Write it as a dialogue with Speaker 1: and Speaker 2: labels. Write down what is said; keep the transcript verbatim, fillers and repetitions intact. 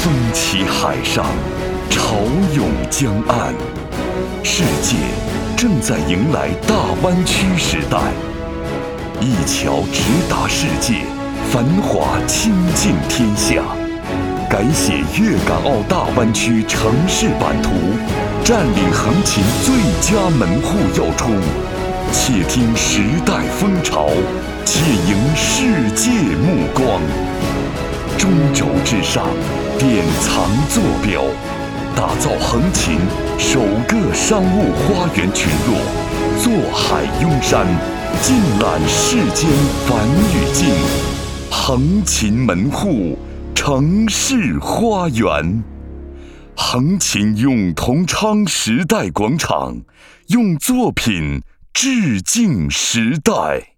Speaker 1: 风起海上，潮涌江岸，世界正在迎来大湾区时代。一桥直达世界，繁华倾尽天下。改写粤港澳大湾区城市版图，占领横琴最佳门户要出。且听时代风潮，且迎世界目光。中轴之上，典藏坐标，打造横琴首个商务花园群落，坐海拥山，尽览世间繁与静。横琴门户，城市花园。横琴永同昌时代广场，用作品致敬时代。